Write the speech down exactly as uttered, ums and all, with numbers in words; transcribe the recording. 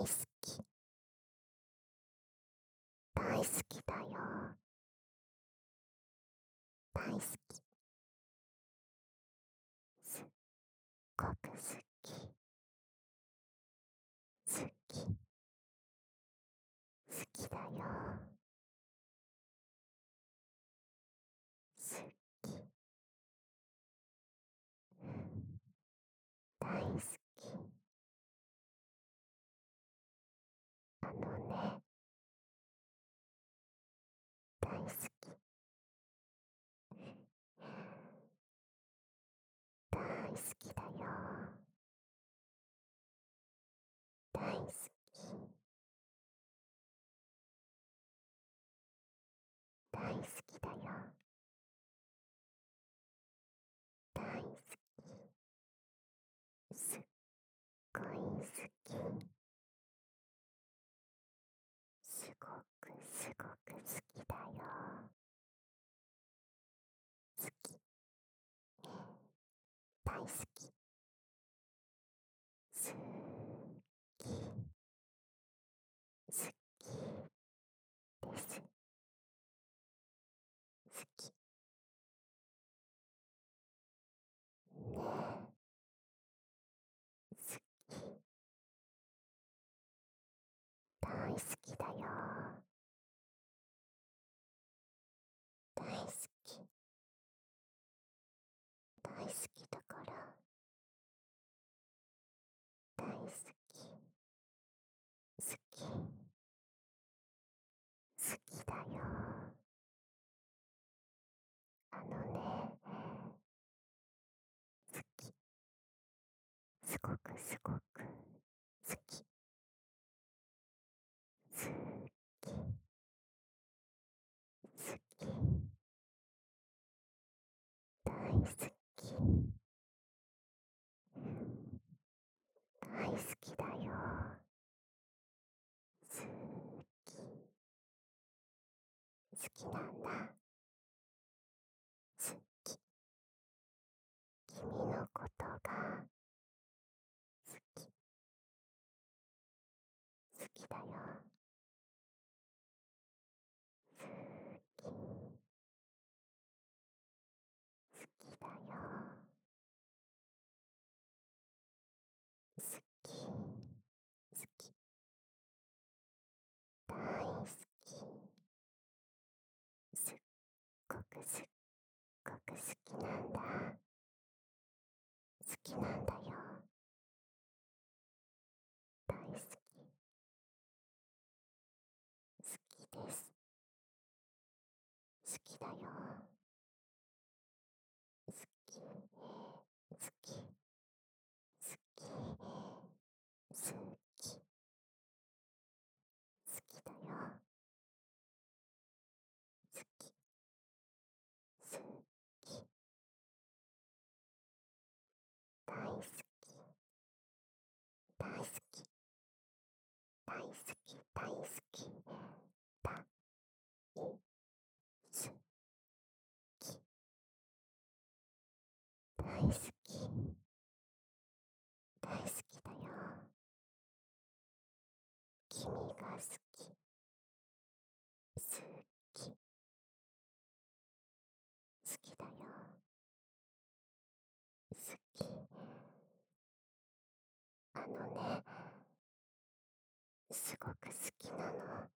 好き、大好きだよ。大好き、すっごく好き、好き、好きだよ。好き、大好き。あのね、大好き、大好きだよ。大好き、大好きだよ。大好き、すっごい好き。すごくすごく好きだよ。好き、大好き、すき、好きです。好き。ねえ、好き、大好きだよ。大好き、大好きだから。大好き、好き、好きだよ。あのね、好き、すごくすごく好き。好き、好き、大好き、大好きだよ。好き、好きなんだ。好き、君のことが好き、好きだよ。好き、好きだよ。好き、好き、大好き、すっごくすっごく好きなんだ。好きなんだよ。大好き、好きです。好きだよ。好き、好き、好き、好き、好きだよ。好き、好き、大好き、大好き、大好き、大好き、大好き、大好き、大好きだよ。君が好き、好き、好きだよ。好き。あのね、すごく好きなの。